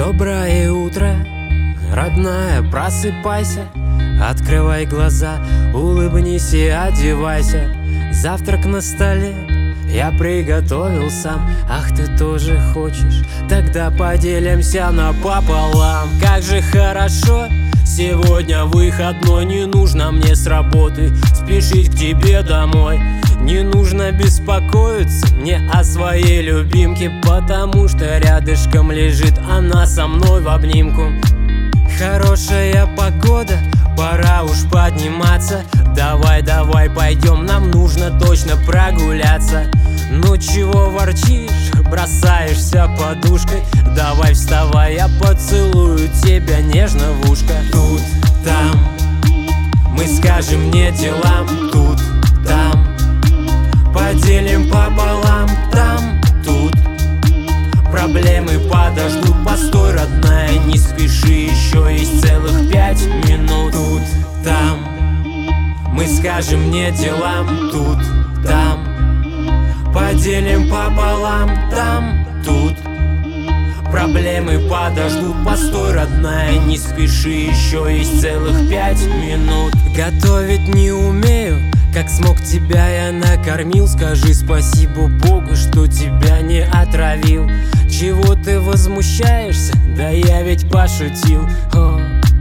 Доброе утро, родная, просыпайся. Открывай глаза, улыбнись и одевайся. Завтрак на столе я приготовил сам. Ах, ты тоже хочешь? Тогда поделимся напополам. Как же хорошо, сегодня выходной. Не нужно мне с работы спешить к тебе домой. Не нужно беспокоиться мне о своей любимке, потому что рядышком лежит она со мной в обнимку. Хорошая погода, пора уж подниматься. Давай, давай, пойдем, нам нужно точно прогуляться. Ну чего ворчишь, бросаешься подушкой? Давай вставай, я поцелую тебя нежно в ушко. Тут, там, мы скажем не делам. Тут, там, поделим пополам. Там, тут, проблемы подождут. Постой, родная, не спеши, еще есть целых 5 минут. Тут, там, мы скажем не делам. Тут, там, поделим пополам. Там, тут, проблемы подождут. Постой, родная, не спеши, еще есть целых 5 минут. Готовить не умею, как смог тебя я накормил. Скажи спасибо Богу, что тебя не отравил. Чего ты возмущаешься? Да я ведь пошутил. О,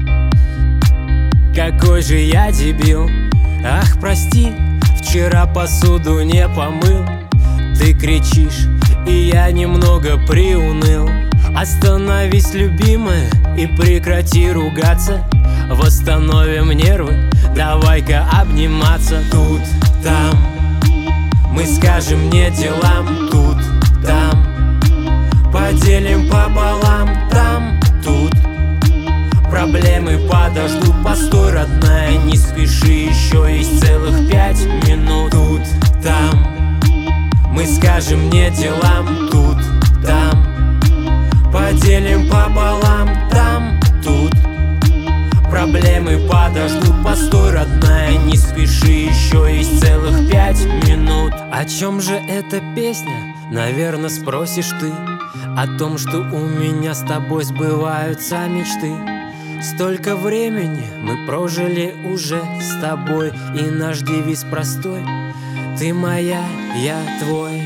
какой же я дебил. Ах, прости, вчера посуду не помыл. Ты кричишь, и я немного приуныл. Остановись, любимая, и прекрати ругаться. Восстановим нервы, давай-ка обниматься. Тут, там, мы скажем не делам. Тут, там, поделим пополам. Там, тут, проблемы подождут. Постой, родная, не спеши, еще есть целых 5 минут. Тут, там, мы скажем не делам. Тут, там, поделим пополам. Там, тут, проблемы подождут. Постой, родная, не спеши, еще есть целых 5 минут. О чем же эта песня? Наверное, спросишь ты. О том, что у меня с тобой сбываются мечты. Столько времени мы прожили уже с тобой, и наш девиз простой: ты моя, я твой.